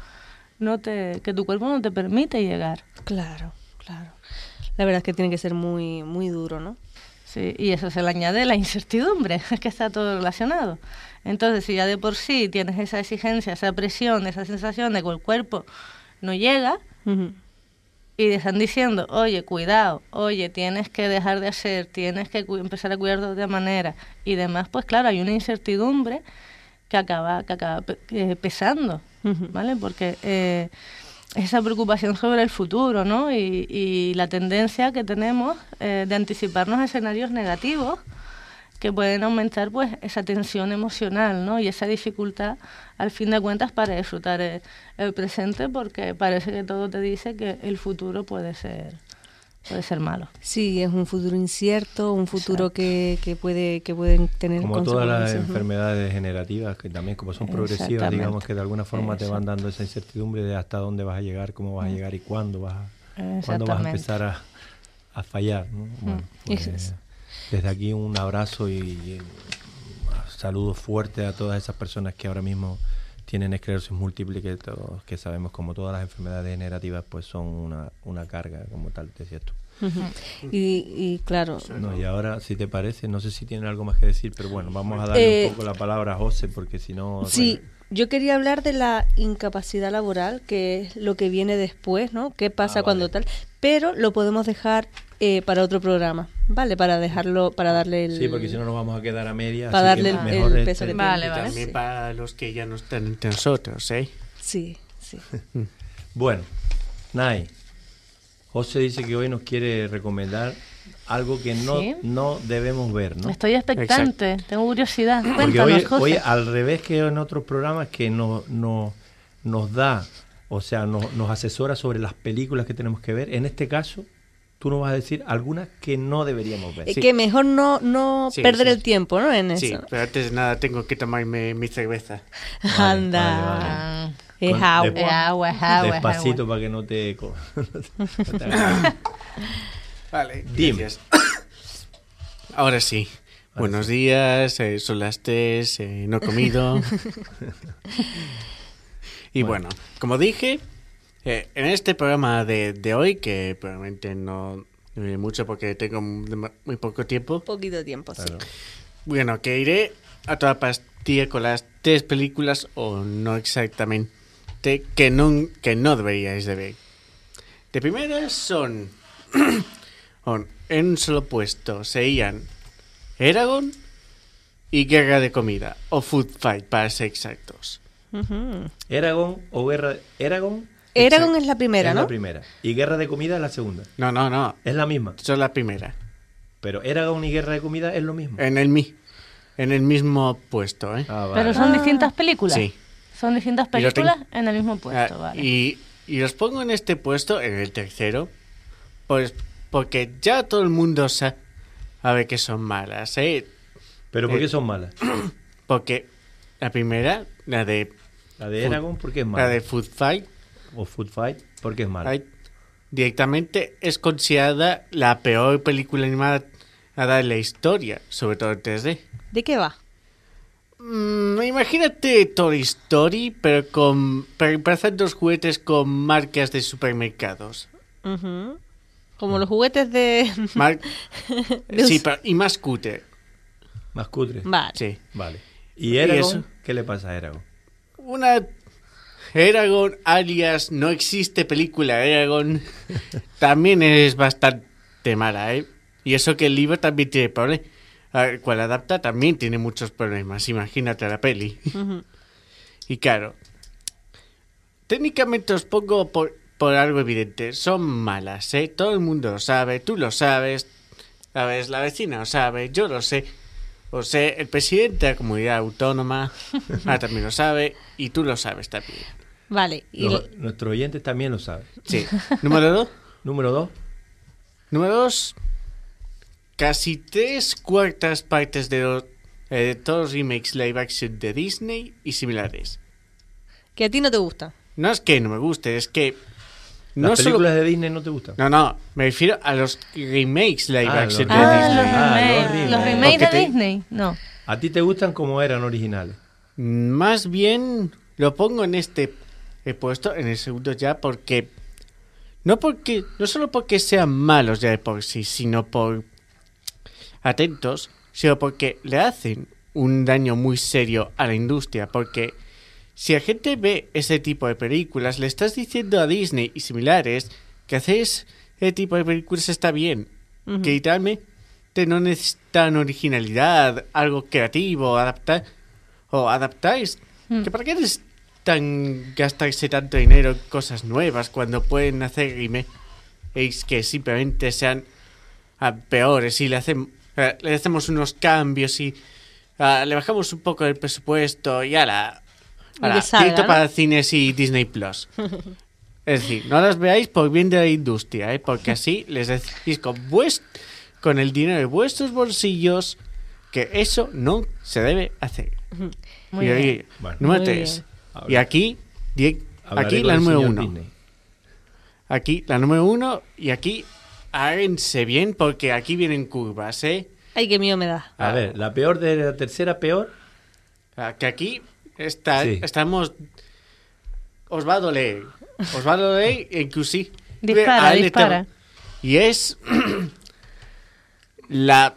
que tu cuerpo no te permite llegar. Claro, claro. La verdad es que tiene que ser muy, muy duro, ¿no? Sí, y eso se le añade la incertidumbre, es que está todo relacionado. Entonces, si ya de por sí tienes esa exigencia, esa presión, esa sensación de que el cuerpo no llega, Ujú. y te están diciendo, oye, cuidado, oye, tienes que dejar de hacer, tienes que empezar a cuidar de otra manera y demás, pues claro, hay una incertidumbre que acaba pesando, Ujú. ¿vale? Porque esa preocupación sobre el futuro, ¿no? Y la tendencia que tenemos de anticiparnos a escenarios negativos que pueden aumentar pues esa tensión emocional, ¿no? Y esa dificultad, al fin de cuentas, para disfrutar el presente, porque parece que todo te dice que el futuro puede ser malo. Sí, es un futuro incierto, un futuro que pueden tener Como todas las consecuencias, ¿no? enfermedades degenerativas, que también como son progresivas, Exactamente. digamos que de alguna forma te van dando esa incertidumbre de hasta dónde vas a llegar, cómo vas a llegar y cuándo vas a Exactamente. empezar a fallar, ¿no? Bueno, pues, desde aquí un abrazo y saludos fuertes a todas esas personas que ahora mismo tienen esclerosis múltiple, que sabemos como todas las enfermedades degenerativas pues son una carga, como tal decías tú. Ujú. Y claro, No, y ahora, si te parece, no sé si tienen algo más que decir, pero bueno, vamos a darle un poco la palabra a José, porque si no... sí, bueno, yo quería hablar de la incapacidad laboral, que es lo que viene después, ¿no? ¿Qué pasa cuando vale. tal? Pero lo podemos dejar para otro programa, ¿vale? Para dejarlo, para darle el... sí, porque si no nos vamos a quedar a medias. Para así que darle el mejor peso que Vale, Y vale. también Sí. para los que ya no están entre nosotros, ¿eh? Sí, sí. Bueno, Nay, José dice que hoy nos quiere recomendar algo que Sí. no debemos ver, ¿no? Estoy expectante, tengo curiosidad. Porque Cuéntanos, José. hoy al revés que en otros programas que nos da, o sea, nos asesora sobre las películas que tenemos que ver, en este caso tú nos vas a decir algunas que no deberíamos ver. Es que mejor no Sí, perder sí. el tiempo, ¿no? En Sí, eso. pero antes de nada tengo que tomarme mi cerveza. Anda. vale. Es Con- agua. de- Es agua, es agua, es Despacito agua. para que no te... no te hagas. Vale, Dime. gracias. Ahora sí. Buenos días, son las 3, no he comido. Y bueno, como dije, en este programa de hoy, que probablemente no diré mucho porque tengo muy poco tiempo, Poquito tiempo, sí. Claro. bueno, que iré a toda pastilla con las 3 películas, o no exactamente, que no deberíais de ver. De primeras son en un solo puesto serían Eragon y Guerra de Comida, o Food Fight para ser exactos. Ujú. Eragon o Guerra... Eragon Eragon es la primera, es ¿no? la primera. Y Guerra de Comida es la segunda. No, Es la misma. son la primera. Pero Eragon y Guerra de Comida es lo mismo. En el mismo puesto, ¿eh? Ah, vale. Pero son distintas películas. Sí. Son distintas Y lo películas en el mismo puesto, Ah, vale. y los pongo en este puesto, en el tercero, pues porque ya todo el mundo sabe que son malas, ¿eh? ¿Pero por qué son malas? Porque la primera, la de La de Eragon, ¿por qué es mala? la de Food Fight, O Food Fight, ¿por qué es mala? directamente es considerada la peor película animada de la historia, sobre todo en 3D. ¿De qué va? Imagínate Toy Story, pero reemplazando los juguetes con marcas de supermercados. Ujú. Como los juguetes de... Mar- De sí, us- pero, y más cutre. Más cutre. Vale. Sí. Vale. ¿Y Eragon? eso? ¿Qué le pasa a Eragon? Una Eragon alias no existe película Eragon también es bastante mala, ¿eh? Y eso que el libro también tiene problemas. Cuando adapta también tiene muchos problemas, imagínate la peli. Ujú. Y claro, técnicamente os pongo por algo evidente, son malas, ¿eh? Todo el mundo lo sabe, tú lo sabes, la vecina lo sabe, yo lo sé. O sea, el presidente de la comunidad autónoma también lo sabe y tú lo sabes también. Vale. Y Nuestros oyentes también lo saben. Sí. Número 2. Número 2. Número 2. Casi 3/4 partes de todos los remakes live action de Disney y similares. que a ti no te gusta. No es que no me guste, es que... ¿Las no películas solo... de Disney no te gustan? No, me refiero a los remakes live action de los Disney. remakes. Los remakes. remakes Porque de Disney, no. ¿A ti te gustan como eran originales? Más bien lo pongo en este puesto, en el segundo ya, porque... No solo porque sean malos ya de por sí, sino por... Atentos, sino porque le hacen un daño muy serio a la industria, porque si la gente ve ese tipo de películas, le estás diciendo a Disney y similares que haces ese tipo de películas está bien, Ujú. que literalmente no necesitan originalidad, algo creativo, adaptáis. Que para qué necesitan gastarse tanto dinero en cosas nuevas cuando pueden hacer remakes que simplemente sean peores y le hacemos unos cambios y le bajamos un poco el presupuesto y que salga, directo ¿no? para cines y Disney Plus. Es decir, no las veáis por bien de la industria, porque así les decís con el dinero de vuestros bolsillos que eso no se debe hacer. Muy Y bien. ahí, Bueno. número Muy 3. bien. Y aquí Hablaré con la el número señor 1. Disney. Aquí la número 1 y aquí háganse bien porque aquí vienen curvas, ¿eh? Ay, qué miedo me da. A ver, la peor de la tercera peor. Que aquí Sí. estamos... Os va a doler inclusive... Dispara, a él le dispara. está- Y es... la...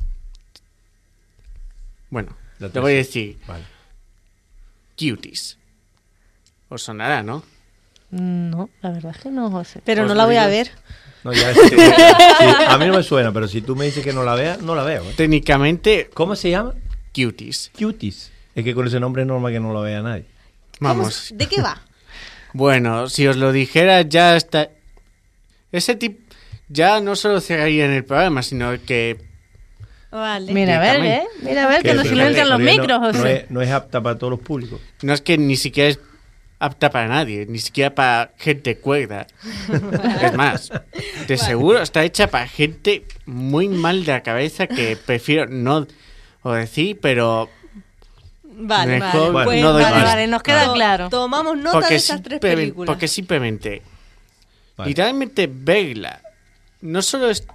Bueno, La te voy a tercera. decir... Vale. Cuties. Os sonará, ¿no? No, la verdad es que no, José. Pero Os no lo la voy a digo. ver. No, ya sí, a mí no me suena, pero si tú me dices que no la veas, no la veo. ¿eh? Técnicamente, ¿Cómo se llama? cuties. Cuties. Es que con ese nombre es normal que no lo vea nadie. Vamos. ¿De qué va? Bueno, si os lo dijera ya está... Ese tipo... Ya no solo cerraría en el programa, sino que... Vale. Mira a ver, directamente. Mira a ver que Que nos porque- silencian los porque micros, no José. no es apta para todos los públicos. No es que ni siquiera es apta para nadie, ni siquiera para gente cuerda. Es más, de seguro está hecha para gente muy mal de la cabeza que prefiero no o decir, pero Vale, Mejor vale. Pues, no doy vale, más. Vale, nos queda claro. Tomamos nota de esas tres películas. porque simplemente, Vale. literalmente verla, no solo es...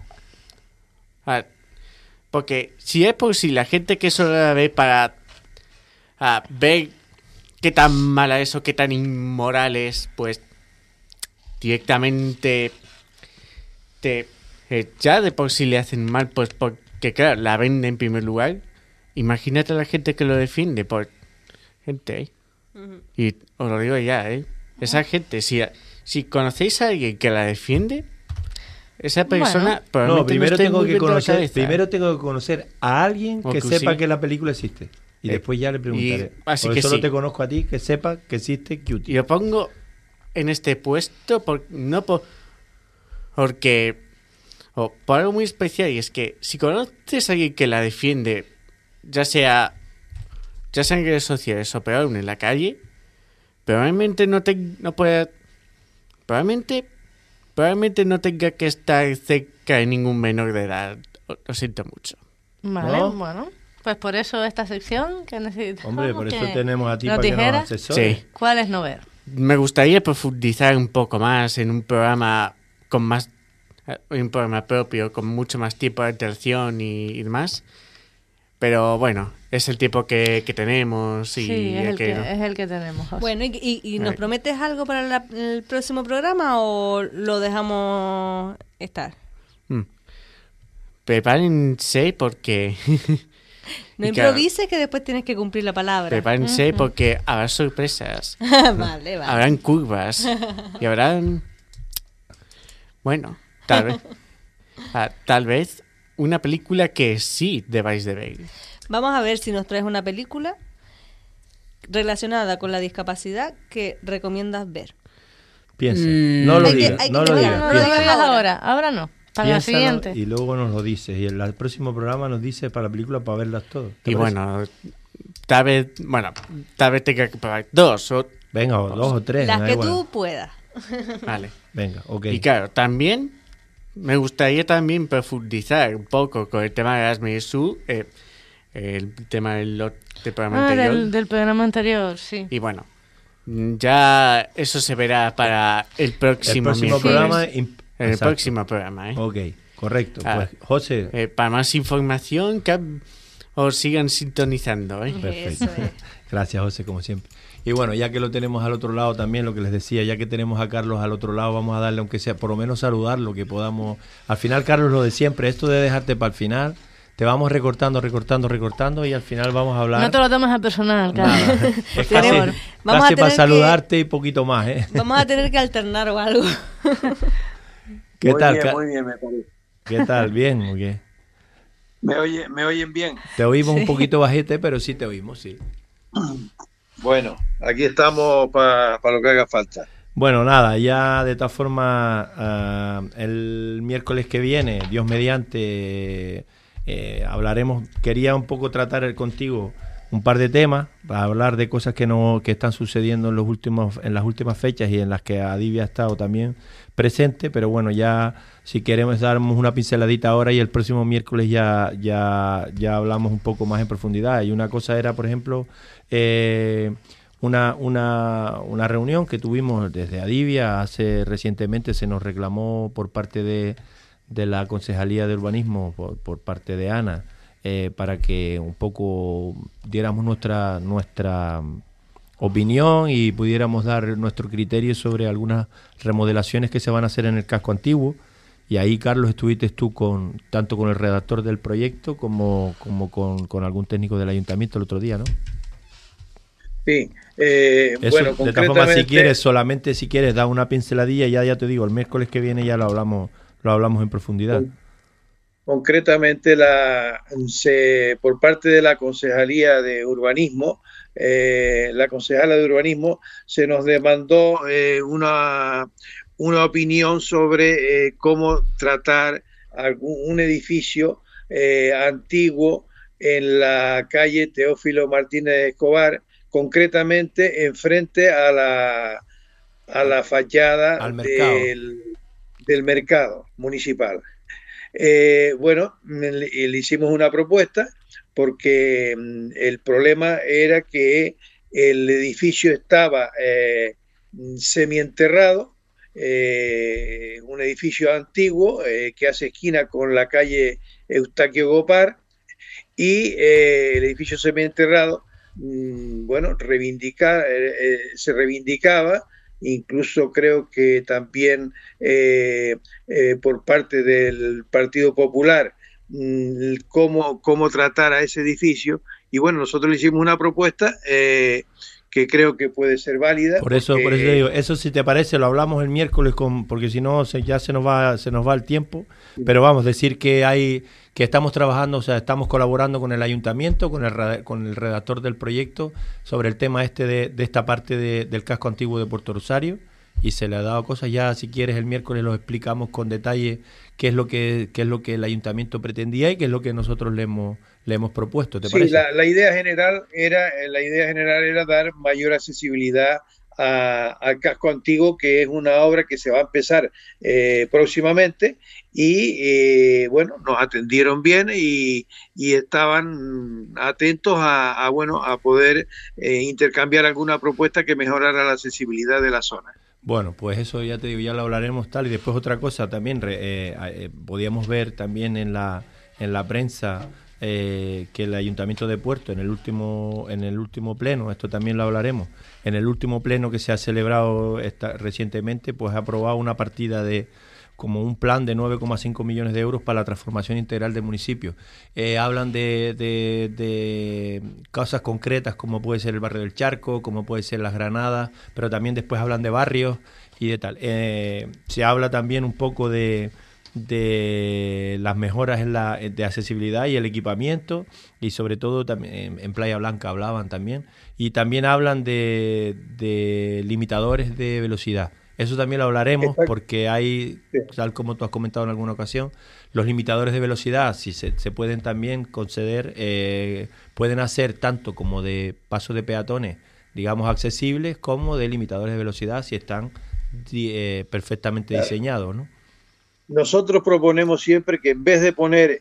porque si es por si la gente que solo la ve para ver qué tan mala es o qué tan inmoral es, pues directamente ya de por sí le hacen mal, pues porque claro, la venden en primer lugar. Imagínate a la gente que lo defiende por gente, ¿eh? Y os lo digo ya, ¿eh? Esa gente, si conocéis a alguien que la defiende, esa persona Bueno. probablemente No, primero esté tengo muy que bien de la conocer, cabeza. primero tengo que conocer a alguien O que que sepa sí. que la película existe. Y después ya le preguntaré. así Porque que solo sí. te conozco a ti que sepa que existe Y Cutie. lo pongo en este puesto porque por algo muy especial, y es que si conoces a alguien que la defiende, ya sea en redes sociales o peor aún en la calle, probablemente probablemente no tenga que estar cerca de ningún menor de edad. Lo siento mucho. Vale, ¿No? bueno. Pues por eso esta sección que necesitamos. Hombre, por eso que tenemos a ti nos para que dijera nos asesores. Sí. ¿Cuál es no ver? Me gustaría profundizar un poco más en un programa un programa propio, con mucho más tiempo de atención y demás. Pero bueno, es el tiempo que tenemos y Sí, es ¿no? es el que tenemos, José. Bueno, ¿y nos Vale. prometes algo para el próximo programa o lo dejamos estar? Prepárense porque No Y claro, improvises que después tienes que cumplir la palabra. prepárense porque habrá sorpresas, Vale, vale. habrán curvas y habrán... Bueno, tal vez una película que sí debáis de ver. Vamos a ver si nos traes una película relacionada con la discapacidad que recomiendas ver. Piensa. Mm. No lo Hay que- digas, hay que no lo tener- digas. No lo piensa. digas ahora no. Para la Piénsalo siguiente. y luego nos lo dices. Y en el próximo programa nos dices para la película para verlas todas. ¿Te Y parece? bueno, tal vez tenga que probar 2 o... Venga, o 2 o 3. Las que tú puedas. Vale. Venga, ok. Y claro, también me gustaría también profundizar un poco con el tema de Erasmus y Sur, el tema del programa anterior. Del programa anterior, sí. Y bueno, ya eso se verá para el próximo miércoles. programa. En el Exacto. próximo programa, ¿eh? Ok, correcto. Ah. Pues, José, Para más información, que os sigan sintonizando, ¿eh? perfecto. Eso es. Gracias, José, como siempre. Y bueno, ya que lo tenemos al otro lado también, lo que les decía, ya que tenemos a Carlos al otro lado, vamos a darle, aunque sea por lo menos saludarlo, que podamos... Al final, Carlos, lo de siempre, esto de dejarte para el final, te vamos recortando y al final vamos a hablar... No te lo tomes a personal, Nada. Carlos. Es Por casi, favor. Vamos a casi para tener que- saludarte y poquito más, ¿eh? Vamos a tener que alternar o algo. ¿Qué Muy tal? bien, muy bien, me parece. ¿Qué tal? ¿Bien o qué? ¿Me oyen bien? Te oímos un poquito bajete, pero sí te oímos, sí. Bueno, aquí estamos para lo que haga falta. Bueno, nada, ya de todas formas, el miércoles que viene, Dios mediante, hablaremos, quería un poco tratar contigo un par de temas, para hablar de cosas que están sucediendo en las últimas fechas y en las que Adivia ha estado también presente, pero bueno, ya si queremos darnos una pinceladita ahora y el próximo miércoles ya hablamos un poco más en profundidad. Y una cosa era, por ejemplo, una reunión que tuvimos desde Adivia recientemente, se nos reclamó por parte de la Concejalía de Urbanismo, por parte de Ana, para que un poco diéramos nuestra opinión y pudiéramos dar nuestro criterio sobre algunas remodelaciones que se van a hacer en el casco antiguo. Y ahí, Carlos, estuviste tú tanto con el redactor del proyecto como con algún técnico del ayuntamiento el otro día, ¿no? Sí, Eso, bueno, de todas formas, concretamente... si quieres, da una pinceladilla, ya te digo, el miércoles que viene ya lo hablamos en profundidad. Concretamente, por parte de la Concejalía de Urbanismo, la concejala de Urbanismo se nos demandó una opinión sobre cómo tratar un edificio antiguo en la calle Teófilo Martínez Escobar, concretamente enfrente a la fachada del mercado municipal. Bueno, le hicimos una propuesta porque el problema era que el edificio estaba semienterrado, un edificio antiguo que hace esquina con la calle Eustaquio Gopar, y el edificio semienterrado, bueno, se reivindicaba. Incluso creo que también por parte del Partido Popular, cómo tratar a ese edificio. Y bueno, nosotros le hicimos una propuesta que creo que puede ser válida. Por eso te digo, eso si te parece lo hablamos el miércoles, porque si no ya se nos va el tiempo. Pero vamos, decir que estamos trabajando, o sea, estamos colaborando con el ayuntamiento, con el redactor del proyecto sobre el tema de esta parte del casco antiguo de Puerto Rosario, y se le ha dado cosas. Ya si quieres el miércoles lo explicamos con detalle qué es lo que el ayuntamiento pretendía y qué es lo que nosotros le hemos propuesto. ¿Te parece? La idea general era dar mayor accesibilidad al casco antiguo, que es una obra que se va a empezar próximamente, y bueno, nos atendieron bien y estaban atentos a poder intercambiar alguna propuesta que mejorara la accesibilidad de la zona. Bueno, pues eso ya te digo, ya lo hablaremos tal. Y después otra cosa también, podíamos ver también en la prensa que el Ayuntamiento de Puerto en el último pleno, esto también lo hablaremos, en el último pleno que se ha celebrado recientemente, pues ha aprobado una partida de como un plan de 9,5 millones de euros para la transformación integral del municipio. Hablan de cosas concretas como puede ser el barrio del Charco, como puede ser Las Granadas, pero también después hablan de barrios y de tal. Se habla también un poco de las mejoras de accesibilidad y el equipamiento, y sobre todo también en Playa Blanca hablaban también, y también hablan de limitadores de velocidad. Eso también lo hablaremos porque hay, tal como tú has comentado en alguna ocasión, los limitadores de velocidad, si se pueden también conceder, pueden hacer tanto como de pasos de peatones, digamos, accesibles, como de limitadores de velocidad si están perfectamente diseñados, ¿no? Nosotros proponemos siempre que en vez de poner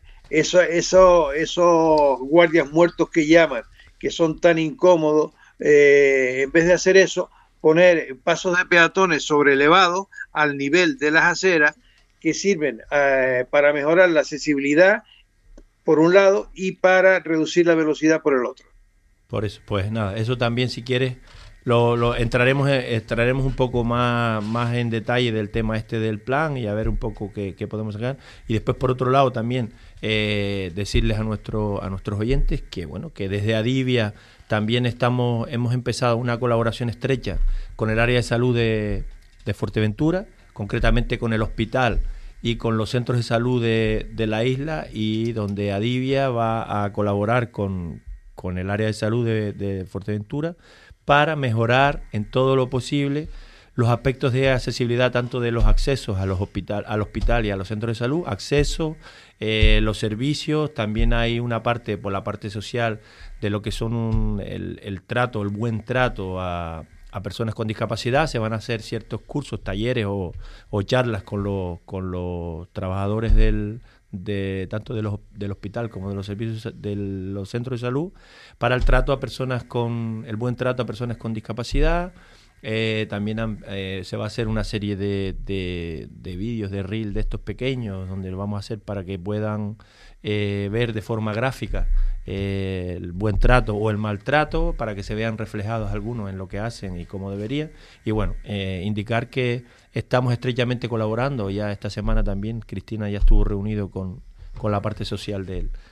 esos guardias muertos que llaman, que son tan incómodos, en vez de hacer eso, poner pasos de peatones sobrelevados al nivel de las aceras que sirven para mejorar la accesibilidad por un lado y para reducir la velocidad por el otro. Por eso, pues nada, eso también si quieres lo entraremos un poco más en detalle del tema del plan y a ver un poco qué podemos sacar. Y después, por otro lado, también decirles a nuestros oyentes que bueno, que desde Adivia también hemos empezado una colaboración estrecha con el área de salud de Fuerteventura, concretamente con el hospital y con los centros de salud de la isla, y donde Adivia va a colaborar con el área de salud de Fuerteventura para mejorar en todo lo posible los aspectos de accesibilidad, tanto de los accesos al hospital y a los centros de salud, acceso, los servicios. También hay una parte, por la parte social, de lo que son el buen trato a personas con discapacidad. Se van a hacer ciertos cursos, talleres o charlas con los trabajadores tanto del hospital como de los servicios de los centros de salud, para el buen trato a personas con discapacidad. También se va a hacer una serie de vídeos, de reel de estos pequeños, donde lo vamos a hacer para que puedan ver de forma gráfica el buen trato o el maltrato, para que se vean reflejados algunos en lo que hacen y cómo debería. Y bueno, indicar que estamos estrechamente colaborando. Ya esta semana también Cristina ya estuvo reunido con la parte social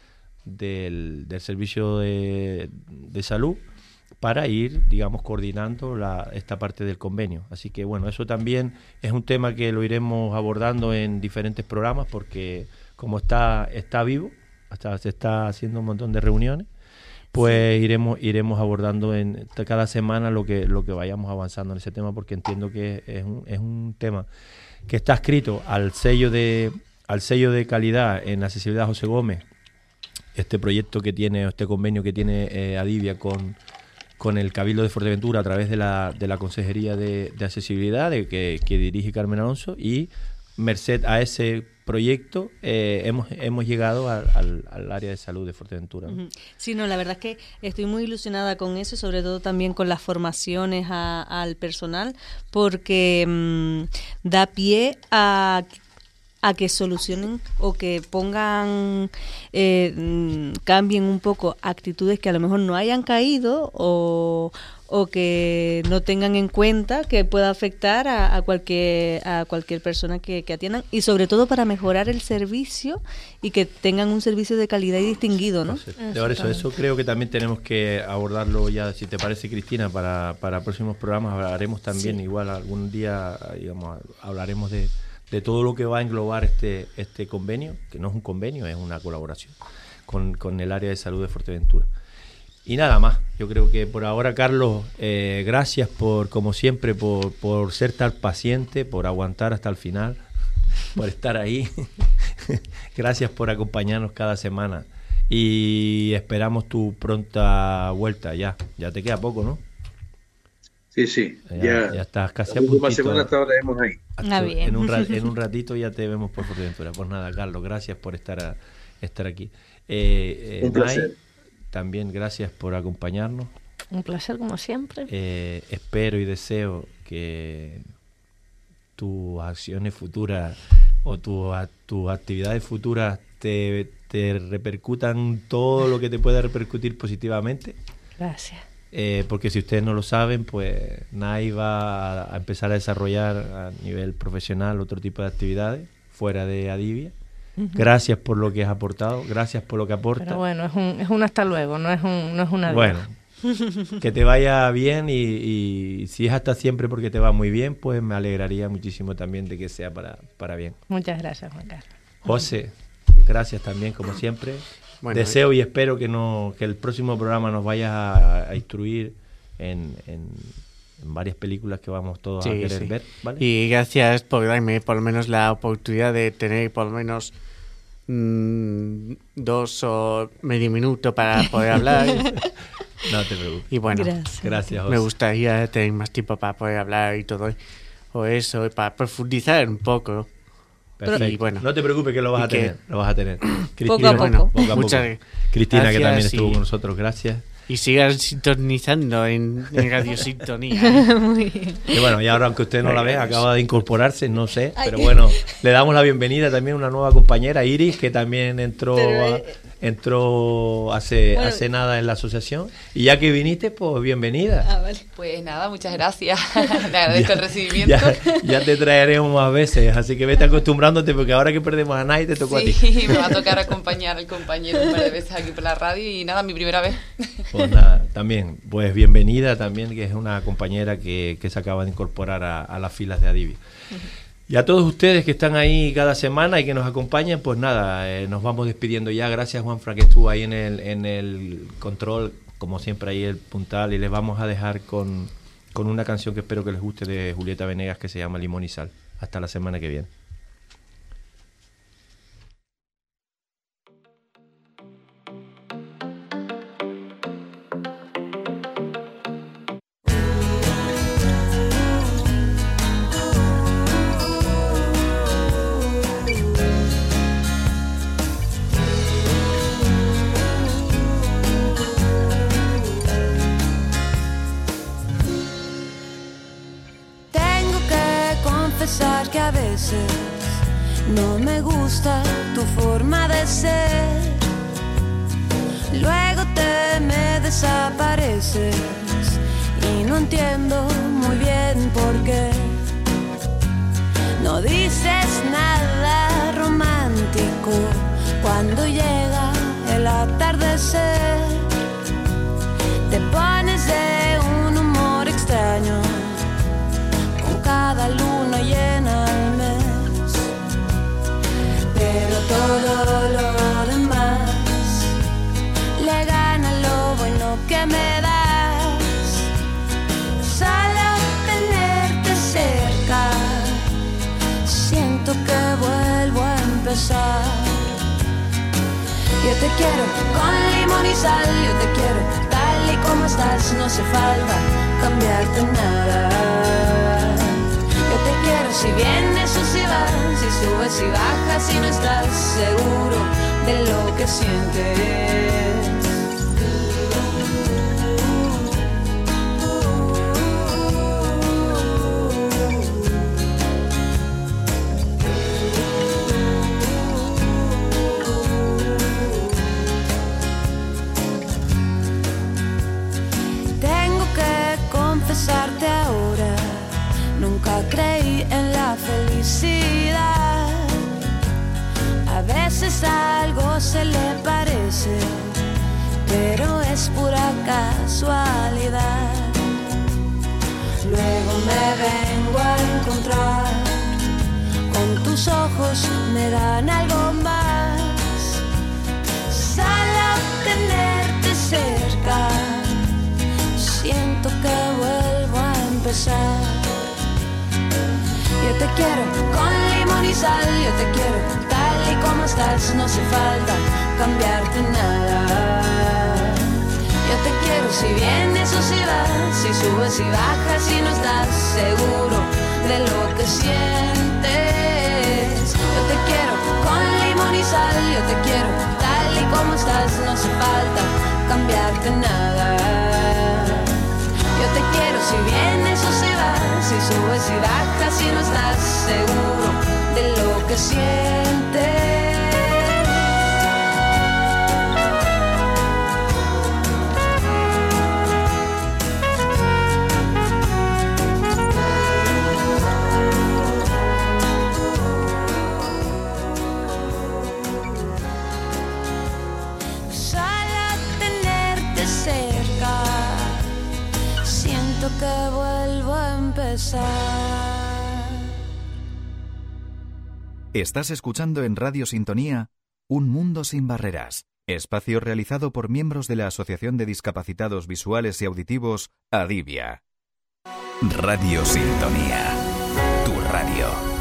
del servicio de salud, para ir, digamos, coordinando esta parte del convenio. Así que bueno, eso también es un tema que lo iremos abordando en diferentes programas, porque como está vivo, se está haciendo un montón de reuniones, pues iremos abordando cada semana lo que vayamos avanzando en ese tema, porque entiendo que es un tema que está adscrito al sello de calidad en accesibilidad José Gómez, este proyecto que tiene, este convenio que tiene Adivia con el Cabildo de Fuerteventura a través de la Consejería de Accesibilidad que dirige Carmen Alonso, y merced a ese proyecto hemos llegado al área de salud de Fuerteventura, ¿no? Sí, no, la verdad es que estoy muy ilusionada con eso, sobre todo también con las formaciones al personal, porque da pie a que solucionen o que pongan, cambien un poco actitudes que a lo mejor no hayan caído o que no tengan en cuenta, que pueda afectar a cualquier persona que atiendan, y sobre todo para mejorar el servicio y que tengan un servicio de calidad y distinguido, ¿no? Eso creo que también tenemos que abordarlo ya, si te parece, Cristina, para próximos programas. Hablaremos también, igual algún día, digamos, hablaremos de todo lo que va a englobar este convenio, que no es un convenio, es una colaboración con el área de salud de Fuerteventura. Y nada más, yo creo que por ahora, Carlos, gracias como siempre, por ser tan paciente, por aguantar hasta el final, por estar ahí. Gracias por acompañarnos cada semana y esperamos tu pronta vuelta. Ya te queda poco, ¿no? Sí, ya estás casi a puntito. La semana hasta ahora vemos ahí. Bien. En un ratito ya te vemos por Fuerteventura. Pues nada, Carlos, gracias por estar aquí. Un placer. También gracias por acompañarnos. Un placer, como siempre. Espero y deseo que tus acciones futuras o tus actividades futuras te repercutan todo lo que te pueda repercutir positivamente. Gracias. porque si ustedes no lo saben, pues NAI va a empezar a desarrollar a nivel profesional otro tipo de actividades fuera de Adivia. Gracias por lo que has aportado, gracias por lo que aportas. Pero bueno, es un hasta luego, no es un adiós. Bueno, que te vaya bien y si es hasta siempre porque te va muy bien, pues me alegraría muchísimo también de que sea para bien. Muchas gracias, Juan Carlos. José, gracias también, como siempre. Bueno, deseo y espero que el próximo programa nos vayas a instruir en varias películas que vamos todos a querer ver, ¿vale? Y gracias por darme por lo menos la oportunidad de tener por lo menos 2 o medio minuto para poder hablar. No te preocupes. Y bueno, gracias, José. Me gustaría tener más tiempo para poder hablar y todo o eso, para profundizar un poco. Perfecto. Y bueno, no te preocupes que lo vas a tener. Cristina, poco a poco. Muchas Cristina, gracias, que también estuvo con nosotros, gracias. Y sigan sintonizando en Radio Sintonía. Muy bien. Y bueno, y ahora aunque usted no la ve, acaba de incorporarse, no sé, pero bueno, le damos la bienvenida también a una nueva compañera, Iris, que también entró hace nada en la asociación. Y ya que viniste, pues bienvenida. Vale. Pues nada, muchas gracias. Le agradezco el recibimiento. Ya te traeremos más veces, así que vete acostumbrándote, porque ahora que perdemos a Nay, te tocó a ti. Sí, me va a tocar acompañar al compañero un par de veces aquí por la radio y nada, mi primera vez. Pues nada, también, pues bienvenida también, que es una compañera que se acaba de incorporar a las filas de Adivia. Y a todos ustedes que están ahí cada semana y que nos acompañan, pues nada, nos vamos despidiendo ya. Gracias, Juanfran, que estuvo ahí en el control, como siempre ahí el puntal, y les vamos a dejar con una canción que espero que les guste de Julieta Venegas, que se llama Limón y Sal. Hasta la semana que viene. Que a veces no me gusta tu forma de ser, luego te me desapareces y no entiendo muy bien por qué. No dices nada romántico cuando llega el atardecer, te pones de un humor extraño cada luna llena al mes, pero todo lo demás le gana lo bueno que me das. Solo tenerte cerca, siento que vuelvo a empezar. Yo te quiero con limón y sal, yo te quiero tal y como estás, no hace falta cambiarte nada. Yo te quiero si vienes o si vas, si subes y bajas y no estás seguro de lo que sientes. Tengo que confesarte ahora, nunca creí en la felicidad. A veces algo se le parece, pero es pura casualidad. Luego me vengo a encontrar con tus ojos, me dan algo más. Solo tenerte cerca, siento que vuelvo a empezar. Yo te quiero con limón y sal, yo te quiero tal y como estás, no hace falta cambiarte nada. Yo te quiero si vienes o si vas, si subes y bajas y no estás seguro de lo que sientes. Yo te quiero con limón y sal, yo te quiero tal y como estás, no hace falta cambiarte nada. Yo te quiero si vienes o si vas, si subes y bajas y no estás seguro de lo que sientes. que vuelvo a empezar. Estás escuchando en Radio Sintonía Un Mundo Sin Barreras, espacio realizado por miembros de la Asociación de Discapacitados Visuales y Auditivos, ADIVIA. Radio Sintonía, tu radio.